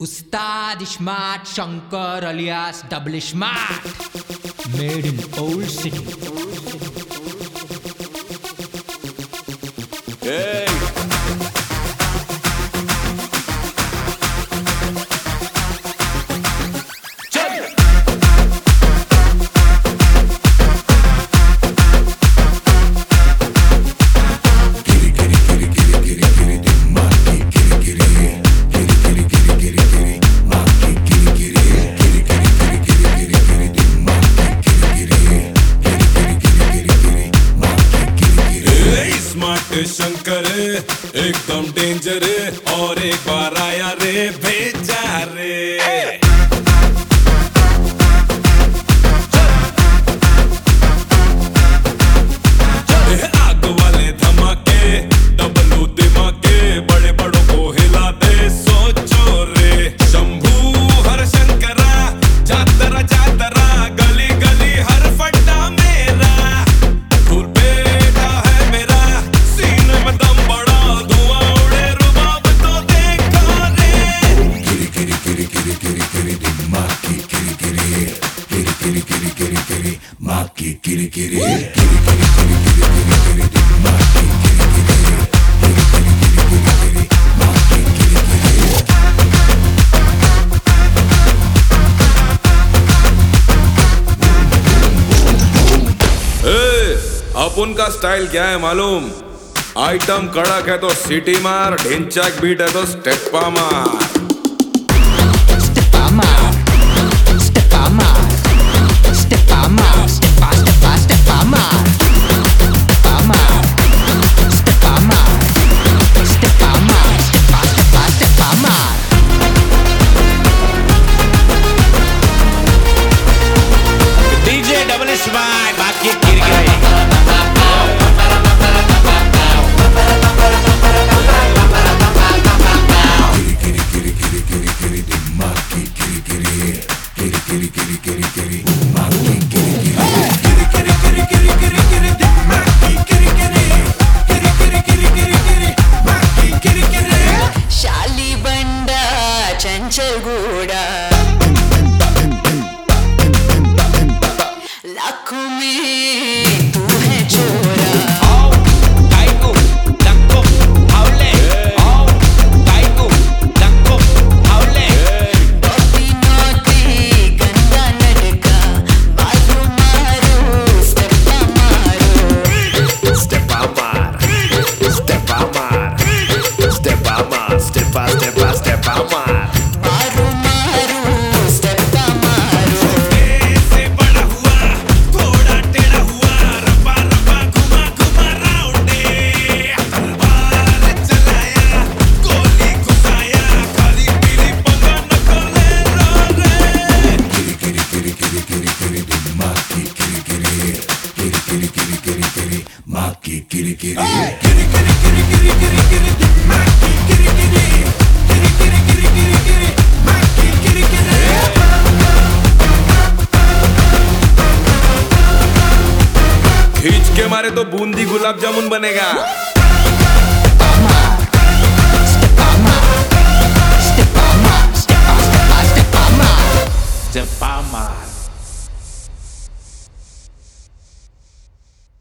Ustad Smart Shankar alias Double Smart, made in Old City. Hey. Shankar एकदम danger और एक बार आया रे भेजा रे। आग वाले धमाके डबलू दिमाके बड़े बड़ों को हिला दे सोचो रे। शंभू हर शंकरा जातरा जातरा गली गली हर फट्टा मेरा धूल बेटा है मेरा सीने में दम बड़ा धुआं उड़े रुबाब तो देखा रे। गिरी गिरी गिरी गिरी गिरी गिरी गिरी माँ की गिरी गिरी गिरी गिरी गिरी गिरी गिरी माँ की गिरी गिरी गिरी गिरी गिरी गिरी गिरी गिरी माँ की गिरी गिरी गिरी गिरी गिरी गिरी गिरी माँ की गिरी गिरी। अपन का स्टाइल क्या है मालूम? आइटम कड़क है तो सिटी मार, ढिंचैक बीट है तो स्टेपा मार। Steppa mar, steppa mar, steppa mar, steppa steppa steppa mar, steppa mar, steppa mar, steppa mar, steppa steppa steppa mar. DJ Double Smart बाकी गिर गए। शाली बंडा चंचल घोड़ा लाखों में तू है चोरा। नौटी नौटी गंदा लड़का बाजू मारो स्टेपा मारो। Steppa mar, steppa mar, steppa mar, steppa steppa steppa mar. मारो मारो स्टेपा मारो। से बड़ा हुआ थोड़ा टेढ़ा हुआ रब्बा रब्बा घुमा घुमा राउंडे तलवार चलाया गोली घुसाया खाली पीली पंगा न खोले रो रे। गिरी गिरी गिरी गिरी गिरी गिरी माँ की गिरी गिरी गिरी गिरी गिरी गिरी गिरी माँ की गिरी गिरी गिरी गिरी गिरी गिरी गिरी गिरी माँ की गिरी गिरी गिरी गिरी गिरी गिरी गिरी माँ की गिरी गिरी। खींच के मारे तो बूंदी गुलाब जामुन बनेगा।